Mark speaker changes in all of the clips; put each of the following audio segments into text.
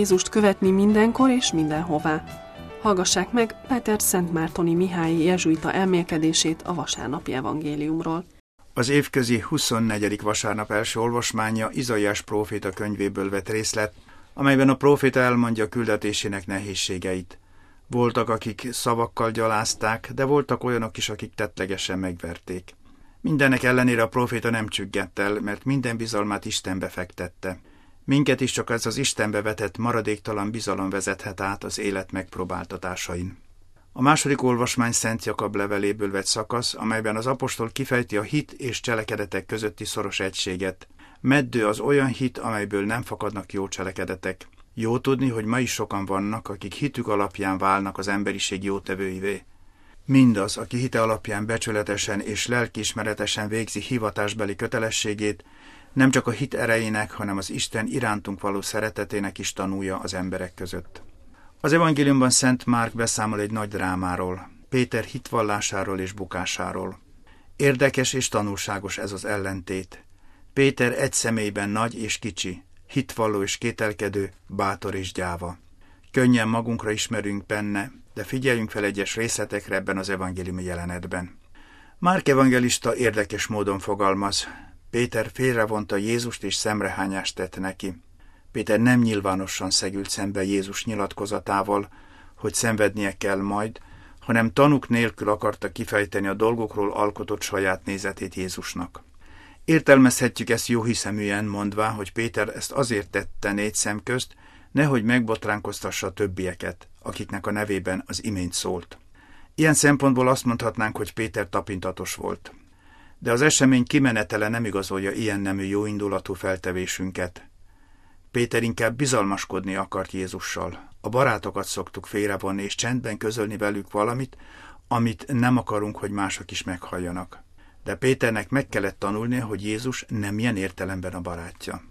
Speaker 1: Jézust követni mindenkor és mindenhová. Hallgassák meg Péter Szentmártoni Mihályi jezsuita elmélkedését a vasárnapi evangéliumról.
Speaker 2: Az évközi 24. vasárnap első olvasmánya Izaiás próféta könyvéből vett részlet, amelyben a próféta elmondja küldetésének nehézségeit. Voltak, akik szavakkal gyalázták, de voltak olyanok is, akik tettlegesen megverték. Mindennek ellenére a próféta nem csüggett el, mert minden bizalmát Istenbe fektette. Minket is csak ez az Istenbe vetett maradéktalan bizalom vezethet át az élet megpróbáltatásain. A második olvasmány Szent Jakab leveléből vett szakasz, amelyben az apostol kifejti a hit és cselekedetek közötti szoros egységet. Meddő az olyan hit, amelyből nem fakadnak jó cselekedetek. Jó tudni, hogy ma is sokan vannak, akik hitük alapján válnak az emberiség jótevőivé. Mindaz, aki hite alapján becsületesen és lelkiismeretesen végzi hivatásbeli kötelességét, nem csak a hit erejének, hanem az Isten irántunk való szeretetének is tanulja az emberek között. Az evangéliumban Szent Márk beszámol egy nagy drámáról, Péter hitvallásáról és bukásáról. Érdekes és tanulságos ez az ellentét. Péter egy személyben nagy és kicsi, hitvalló és kételkedő, bátor és gyáva. Könnyen magunkra ismerünk benne, de figyeljünk fel egyes részletekre ebben az evangéliumi jelenetben. Márk evangelista érdekes módon fogalmaz. Péter félrevonta Jézust és szemrehányást tett neki. Péter nem nyilvánosan szegült szembe Jézus nyilatkozatával, hogy szenvednie kell majd, hanem tanúk nélkül akarta kifejteni a dolgokról alkotott saját nézetét Jézusnak. Értelmezhetjük ezt jóhiszeműen mondvá, hogy Péter ezt azért tette négy szem közt, nehogy megbotránkoztassa a többieket, akiknek a nevében az imént szólt. Ilyen szempontból azt mondhatnánk, hogy Péter tapintatos volt. De az esemény kimenetele nem igazolja ilyen nemű jóindulatú feltevésünket. Péter inkább bizalmaskodni akart Jézussal. A barátokat szoktuk félrevonni és csendben közölni velük valamit, amit nem akarunk, hogy mások is meghalljanak. De Péternek meg kellett tanulnia, hogy Jézus nem ilyen értelemben a barátja.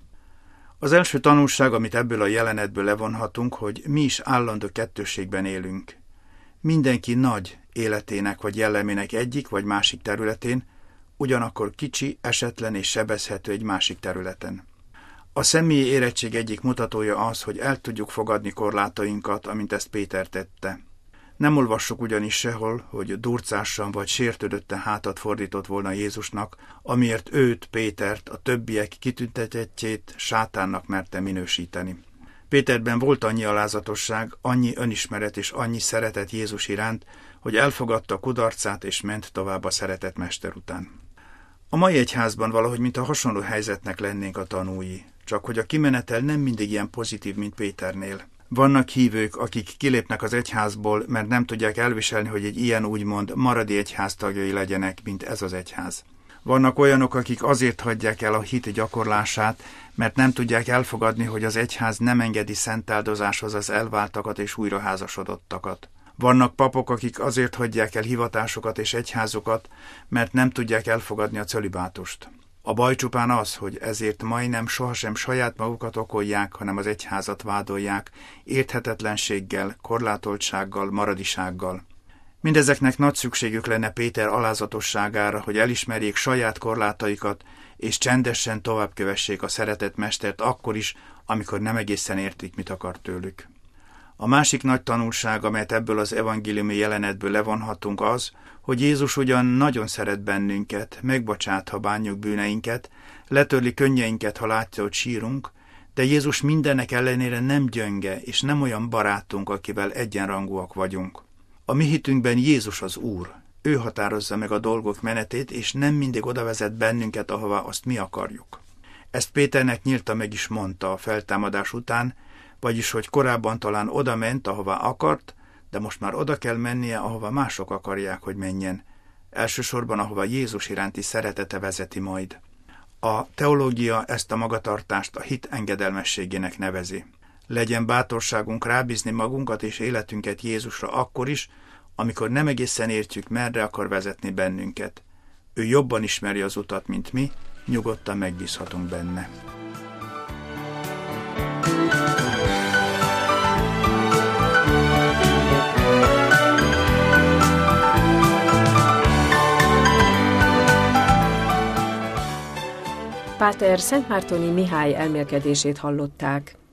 Speaker 2: Az első tanulság, amit ebből a jelenetből levonhatunk, hogy mi is állandó kettősségben élünk. Mindenki nagy életének vagy jellemének egyik vagy másik területén, ugyanakkor kicsi, esetlen és sebezhető egy másik területen. A személyi érettség egyik mutatója az, hogy el tudjuk fogadni korlátainkat, amint ezt Péter tette. Nem olvassuk ugyanis sehol, hogy durcásan vagy sértődötten hátat fordított volna Jézusnak, amiért őt, Pétert, a többiek kitüntetettjét sátánnak merte minősíteni. Péterben volt annyi alázatosság, annyi önismeret és annyi szeretet Jézus iránt, hogy elfogadta kudarcát és ment tovább a szeretett mester után. A mai egyházban valahogy mintha hasonló helyzetnek lennénk a tanúi, csak hogy a kimenetel nem mindig ilyen pozitív, mint Péternél. Vannak hívők, akik kilépnek az egyházból, mert nem tudják elviselni, hogy egy ilyen úgymond maradi egyház tagjai legyenek, mint ez az egyház. Vannak olyanok, akik azért hagyják el a hit gyakorlását, mert nem tudják elfogadni, hogy az egyház nem engedi szentáldozáshoz az elváltakat és újraházasodottakat. Vannak papok, akik azért hagyják el hivatásokat és egyházukat, mert nem tudják elfogadni a cölibátust. A baj csupán az, hogy ezért majdnem sohasem saját magukat okolják, hanem az egyházat vádolják, érthetetlenséggel, korlátoltsággal, maradisággal. Mindezeknek nagy szükségük lenne Péter alázatosságára, hogy elismerjék saját korlátaikat, és csendesen továbbkövessék a szeretett mestert akkor is, amikor nem egészen értik, mit akar tőlük. A másik nagy tanulság, amelyet ebből az evangéliumi jelenetből levonhatunk az, hogy Jézus ugyan nagyon szeret bennünket, megbocsát, ha bánjuk bűneinket, letörli könnyeinket, ha látja, hogy sírunk, de Jézus mindennek ellenére nem gyönge, és nem olyan barátunk, akivel egyenrangúak vagyunk. A mi hitünkben Jézus az Úr. Ő határozza meg a dolgok menetét, és nem mindig oda vezet bennünket, ahová azt mi akarjuk. Ezt Péternek nyíltan meg is mondta a feltámadás után, vagyis, hogy korábban talán oda ment, ahová akart, de most már oda kell mennie, ahova mások akarják, hogy menjen. Elsősorban, ahova Jézus iránti szeretete vezeti majd. A teológia ezt a magatartást a hit engedelmességének nevezi. Legyen bátorságunk rábízni magunkat és életünket Jézusra akkor is, amikor nem egészen értjük, merre akar vezetni bennünket. Ő jobban ismeri az utat, mint mi, nyugodtan megbízhatunk benne.
Speaker 3: Páter Szentmártoni Mihály elmélkedését hallották.